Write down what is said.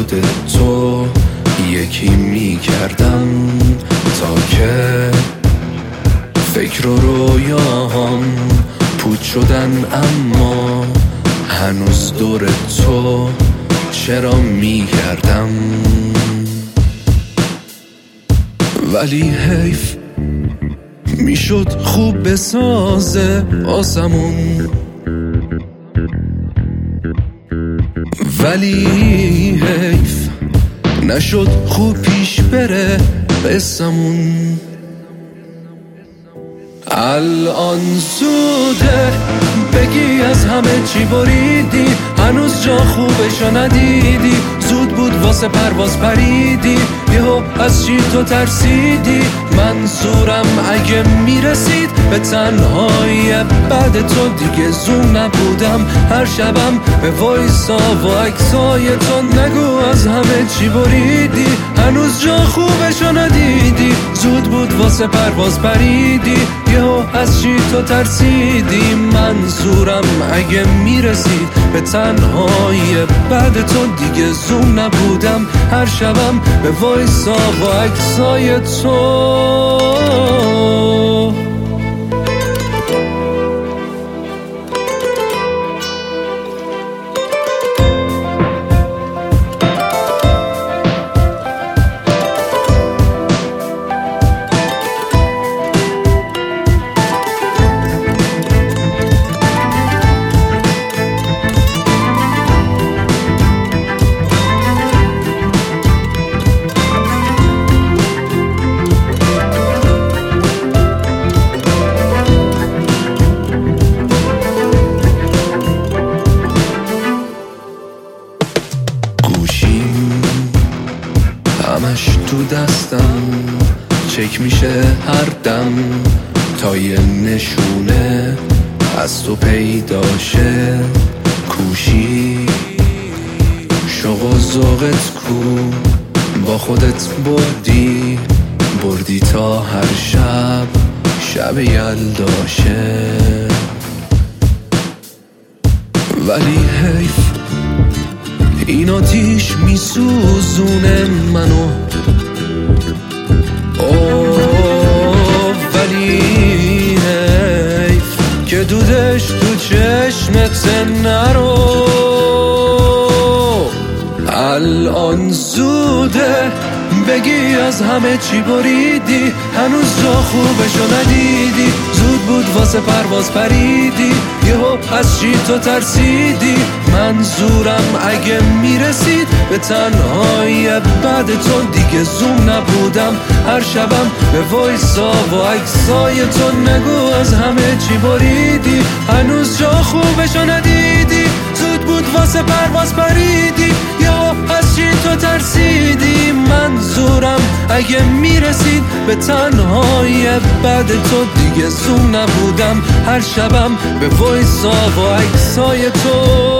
خود تو یکی میکردم تا که فکر و رویاهام پود شدن، اما هنوز دور تو چرا میگردم. ولی حیف میشد خوب بسازه آسمون، ولی حیف نشد خوب پیش بره قصمون. الان زوده بگی از همه چی بریدی، هنوز جا خوبشو ندیدی، زود بود واسه پرواز پریدی، یهو از چی تو ترسیدی. منظورم اگه میرسید به تنهایی بعد تو دیگه زوم نبودم. هر شبم به وایسا و عکسای تو نگو از همه چی بریدی، هنوز جا خوبشو ندیدی، زود بود واسه پرواز پریدی، یهو از چی تو ترسیدی. منظورم اگه میرسید به تنهایی بعد تو دیگه زوم نبودم. هر شبم به وایسا و عکسای تو. همش تو دستم چک میشه هر دم تا یه نشونه از تو پیداشه. کوشی شوق و ذوقت کو با خودت بردی تا هر شب یلداشه. ولی حیف این آتیش میسوزونه منو، ولی حیف که دودش تو چشمت نرو. الان زوده بگی از همه چی بریدی، هنوز جا خوبشو ندیدی، زود بود واسه پرواز پریدی، یهو از چی تو ترسیدی. منظورم اگه میرسید به تنهایی بعد تو دیگه زوم نبودم. هر شبم به وایسا و عکسای تو نگو از همه چی بریدی، هنوز جا خوبشو ندیدی، زود بود واسه پرواز پریدی، یا از چی تو ترسیدی. منظورم اگه میرسید به تنهایی بعد تو دیگه زوم نبودم. هر شبم به وایسا و عکسای تو.